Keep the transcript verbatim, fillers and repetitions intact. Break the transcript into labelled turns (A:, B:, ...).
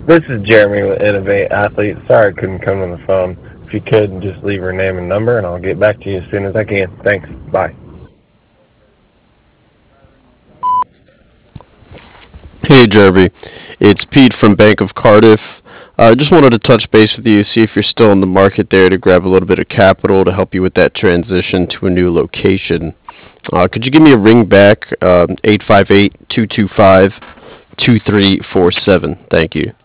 A: This is Jeremy with Innovate Athlete. Sorry I couldn't come on the phone. If you could, just leave her name and number, and I'll get back to you as soon as I can. Thanks. Bye.
B: Hey Jeremy, it's Pete from Bank of Cardiff. I uh, just wanted to touch base with you, see if you're still in the market there to grab a little bit of capital to help you with that transition to a new location. Uh, could you give me a ring back, um, eight five eight, two two five, two three four seven? Thank you.